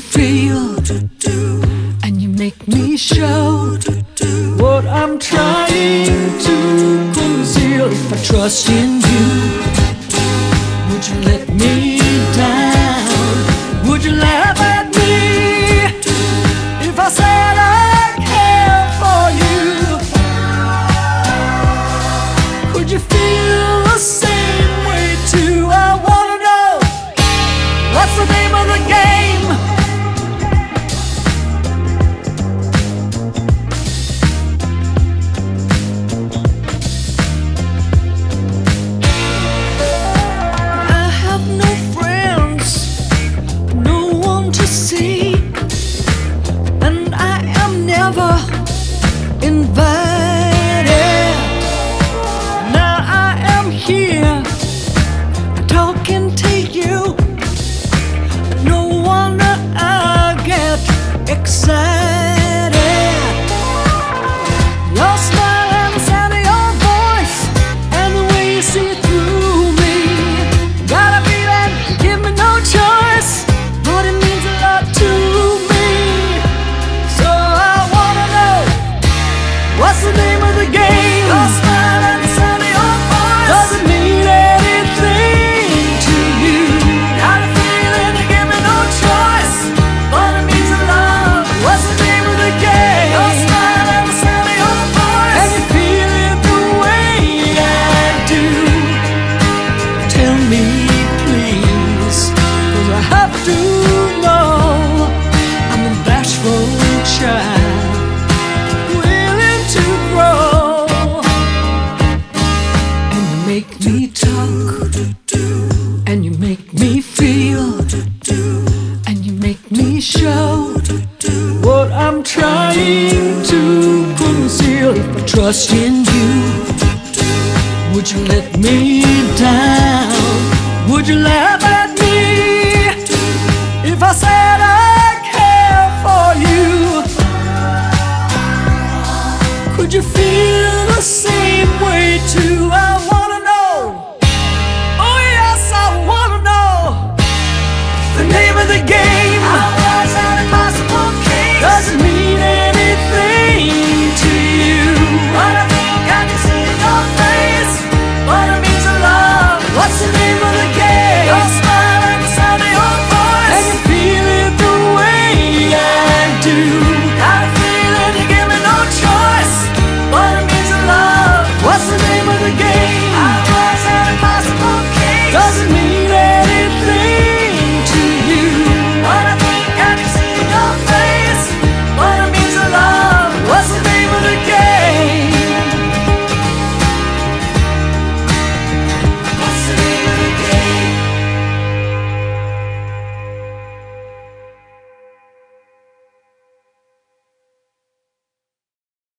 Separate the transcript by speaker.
Speaker 1: feel, and you make me show what I'm trying to conceal. If I trust in you, would you let me down? Would you laugh at me if I said I care for you? Could you feel the same way too? I wanna know, what's the name of the game? I have no friends, no one to see, and I am never invited. Now I am here talking to you. No wonder I get excited. Your smile and the sound of your voice, and the way you see through me. Got a feeling, give me no choice, but it means a lot to me. So I wanna know, what's the name of the game? Your smile and the sound of your voice, does it mean anything to you? Got a feeling, you give me no choice, but it means a lot. What's the name of the game? Your smile and the sound of your voice, and you feel it the way I do. Tell me please, 'cause I have to know. I'm a bashful child, willing to grow, and you make me talk, and you make me feel, and you make me show what I'm trying to conceal. If I trust in you, would you let me down? Would you laugh at